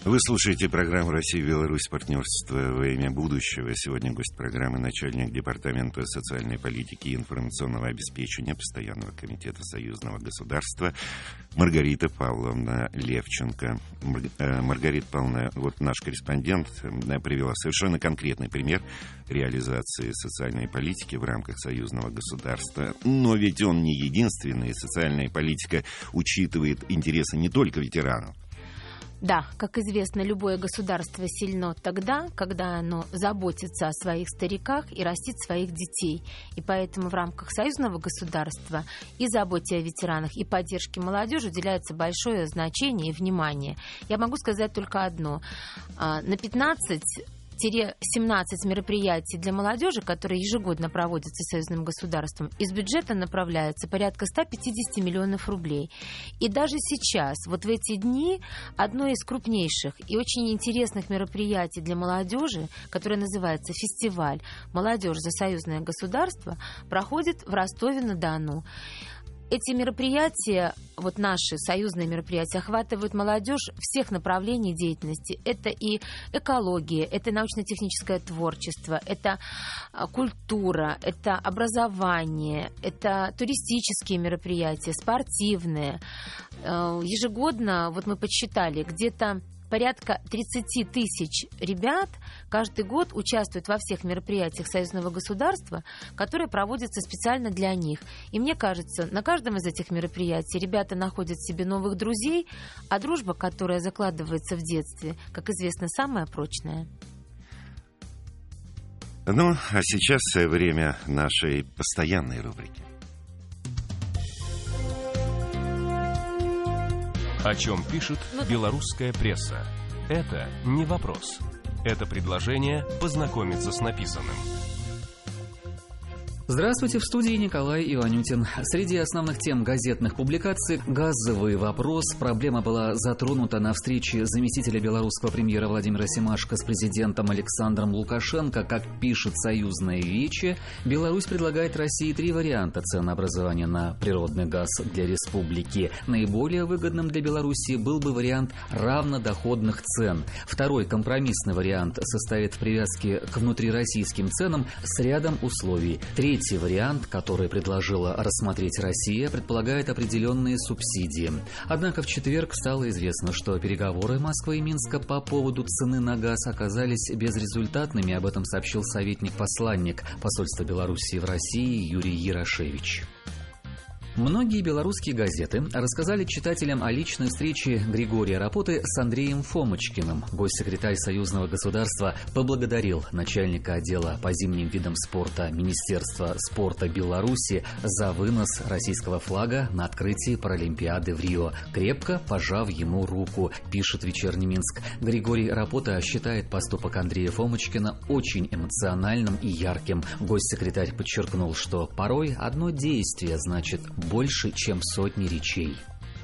Вы слушаете программу «Россия и Беларусь. Партнерство во имя будущего». Сегодня гость программы начальник Департамента социальной политики и информационного обеспечения Постоянного комитета Союзного государства Маргарита Павловна Левченко. Маргарита Павловна, вот наш корреспондент, привела совершенно конкретный пример реализации социальной политики в рамках союзного государства. Но ведь он не единственный. Социальная политика учитывает интересы не только ветеранов. Да, как известно, любое государство сильно тогда, когда оно заботится о своих стариках и растит своих детей. И поэтому в рамках союзного государства и заботе о ветеранах, и поддержке молодежи уделяется большое значение и внимание. Я могу сказать только одно. На 15-17 мероприятий для молодежи, которые ежегодно проводятся союзным государством, из бюджета направляется порядка 150 миллионов рублей. И даже сейчас, вот в эти дни, одно из крупнейших и очень интересных мероприятий для молодежи, которое называется «Фестиваль «Молодежь за союзное государство», проходит в Ростове-на-Дону. Эти мероприятия, вот наши союзные мероприятия, охватывают молодежь всех направлений деятельности. Это и экология, это научно-техническое творчество, это культура, это образование, это туристические мероприятия, спортивные. Ежегодно, вот мы подсчитали, где-то порядка 30 тысяч ребят каждый год участвуют во всех мероприятиях союзного государства, которые проводятся специально для них. И мне кажется, на каждом из этих мероприятий ребята находят себе новых друзей, а дружба, которая закладывается в детстве, как известно, самая прочная. Ну, а сейчас время нашей постоянной рубрики. О чем пишет белорусская пресса? Это не вопрос. Это предложение познакомиться с написанным. Здравствуйте, в студии Николай Иванютин. Среди основных тем газетных публикаций «Газовый вопрос». Проблема была затронута на встрече заместителя белорусского премьера Владимира Семашко с президентом Александром Лукашенко. Как пишет «Союзное вече», Беларусь предлагает России 3 варианта ценообразования на природный газ для республики. Наиболее выгодным для Беларуси был бы вариант равнодоходных цен. Второй компромиссный вариант состоит в привязке к внутрироссийским ценам с рядом условий. Третий вариант, который предложила рассмотреть Россия, предполагает определенные субсидии. Однако в четверг стало известно, что переговоры Москвы и Минска по поводу цены на газ оказались безрезультатными. Об этом сообщил советник-посланник посольства Белоруссии в России Юрий Ярошевич. Многие белорусские газеты рассказали читателям о личной встрече Григория Рапоты с Андреем Фомочкиным. Госсекретарь Союзного государства поблагодарил начальника отдела по зимним видам спорта Министерства спорта Беларуси за вынос российского флага на открытии Паралимпиады в Рио, крепко пожав ему руку, пишет «Вечерний Минск». Григорий Рапота считает поступок Андрея Фомочкина очень эмоциональным и ярким. Госсекретарь подчеркнул, что порой одно действие значит больше, чем сотни речей.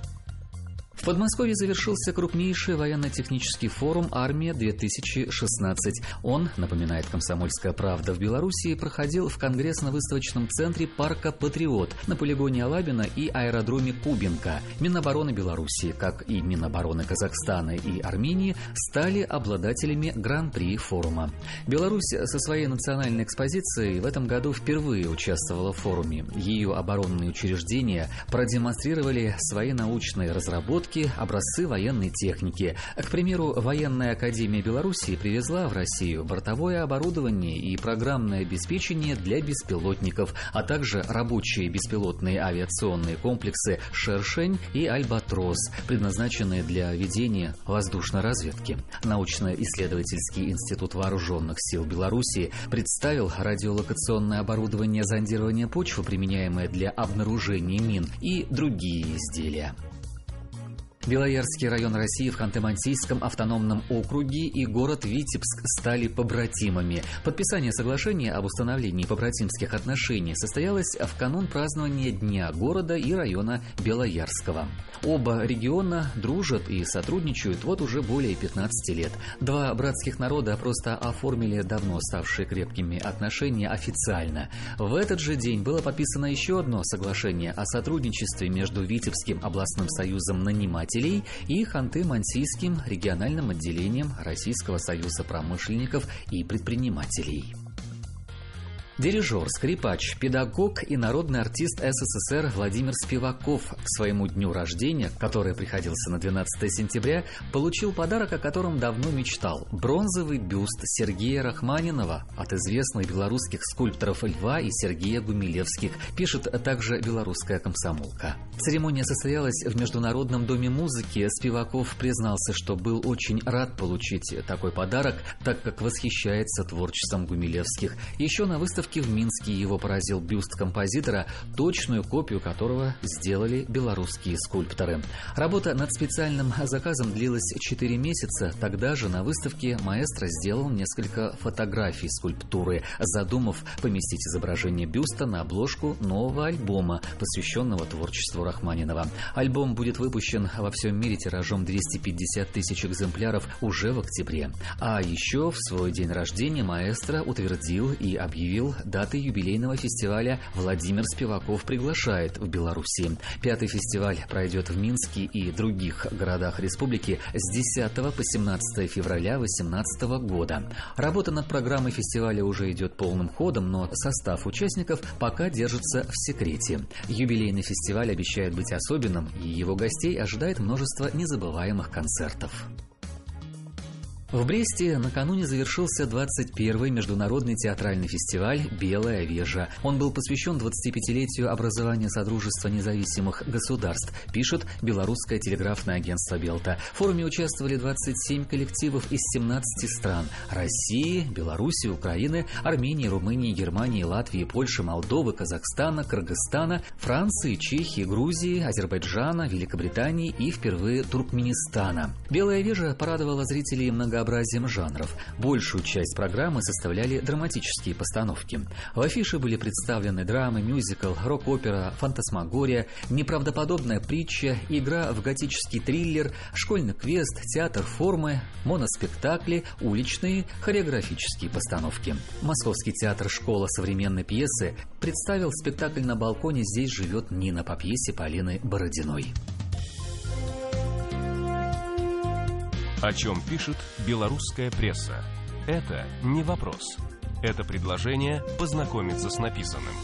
В Подмосковье завершился крупнейший военно-технический форум «Армия-2016». Он, напоминает «Комсомольская правда», в Белоруссии проходил в конгрессно-выставочном центре парка «Патриот» на полигоне Алабино и аэродроме Кубинка. Минобороны Белоруссии, как и Минобороны Казахстана и Армении, стали обладателями гран-при форума. Беларусь со своей национальной экспозицией в этом году впервые участвовала в форуме. Ее оборонные учреждения продемонстрировали свои научные разработки, образцы военной техники. К примеру, Военная академия Белоруссии привезла в Россию бортовое оборудование и программное обеспечение для беспилотников, а также рабочие беспилотные авиационные комплексы «Шершень» и «Альбатрос», предназначенные для ведения воздушной разведки. Научно-исследовательский институт вооруженных сил Белоруссии представил радиолокационное оборудование зондирования почвы, применяемое для обнаружения мин, и другие изделия. Белоярский район России в Ханты-Мансийском автономном округе и город Витебск стали побратимами. Подписание соглашения об установлении побратимских отношений состоялось в канун празднования Дня города и района Белоярского. Оба региона дружат и сотрудничают вот уже более 15 лет. Два братских народа просто оформили давно ставшие крепкими отношения официально. В этот же день было подписано еще одно соглашение о сотрудничестве между Витебским областным союзом нанимателей представителей и Ханты-Мансийским региональным отделением Российского союза промышленников и предпринимателей. Дирижер, скрипач, педагог и народный артист СССР Владимир Спиваков к своему дню рождения, который приходился на 12 сентября, получил подарок, о котором давно мечтал – бронзовый бюст Сергея Рахманинова от известных белорусских скульпторов Льва и Сергея Гумилевских, пишет также «Белорусская комсомолка». Церемония состоялась в Международном доме музыки. Спиваков признался, что был очень рад получить такой подарок, так как восхищается творчеством Гумилевских. Еще на выставке в Минске его поразил бюст композитора, точную копию которого сделали белорусские скульпторы. Работа над специальным заказом длилась 4 месяца. Тогда же на выставке маэстро сделал несколько фотографий скульптуры, задумав поместить изображение бюста на обложку нового альбома, посвященного творчеству Рахманинова. Альбом будет выпущен во всем мире тиражом 250 тысяч экземпляров уже в октябре. А еще в свой день рождения маэстро утвердил и объявил даты юбилейного фестиваля «Владимир Спиваков приглашает» в Беларуси. 5-й фестиваль пройдет в Минске и других городах республики с 10 по 17 февраля 2018 года. Работа над программой фестиваля уже идет полным ходом, но состав участников пока держится в секрете. Юбилейный фестиваль обещает быть особенным, и его гостей ожидает множество незабываемых концертов. В Бресте накануне завершился 21-й международный театральный фестиваль «Белая вежа». Он был посвящен 25-летию образования Содружества независимых государств, пишет белорусское телеграфное агентство «Белта». В форуме участвовали 27 коллективов из 17 стран – России, Беларуси, Украины, Армении, Румынии, Германии, Латвии, Польши, Молдовы, Казахстана, Кыргызстана, Франции, Чехии, Грузии, Азербайджана, Великобритании и впервые Туркменистана. «Белая вежа» порадовала зрителей многообразием жанров. Большую часть программы составляли драматические постановки. В афише были представлены драмы, мюзикл, рок-опера, фантасмагория, неправдоподобная притча, игра в готический триллер, школьный квест, театр формы, моноспектакли, уличные хореографические постановки. Московский театр «Школа современной пьесы» представил спектакль «На балконе здесь живет Нина» по пьесе Полины Бородиной. О чем пишет белорусская пресса? Это не вопрос. Это предложение познакомиться с написанным.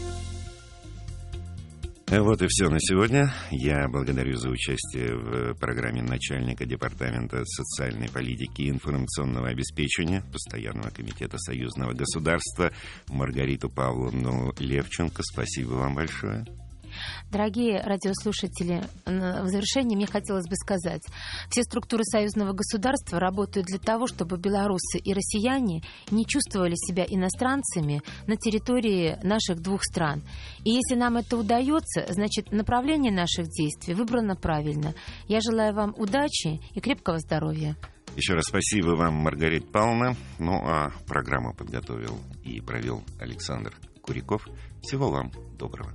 Вот и все на сегодня. Я благодарю за участие в программе начальника Департамента социальной политики и информационного обеспечения Постоянного комитета союзного государства Маргариту Павловну Левченко. Спасибо вам большое. Дорогие радиослушатели, в завершение мне хотелось бы сказать, все структуры союзного государства работают для того, чтобы белорусы и россияне не чувствовали себя иностранцами на территории наших двух стран. И если нам это удается, значит, направление наших действий выбрано правильно. Я желаю вам удачи и крепкого здоровья. Еще раз спасибо вам, Маргарита Павловна. Ну, а программу подготовил и провел Александр Куряков. Всего вам доброго.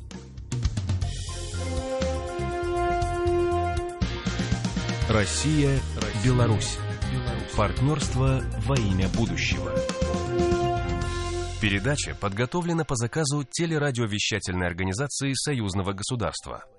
Россия, Беларусь. Партнерство во имя будущего. Передача подготовлена по заказу телерадиовещательной организации Союзного государства.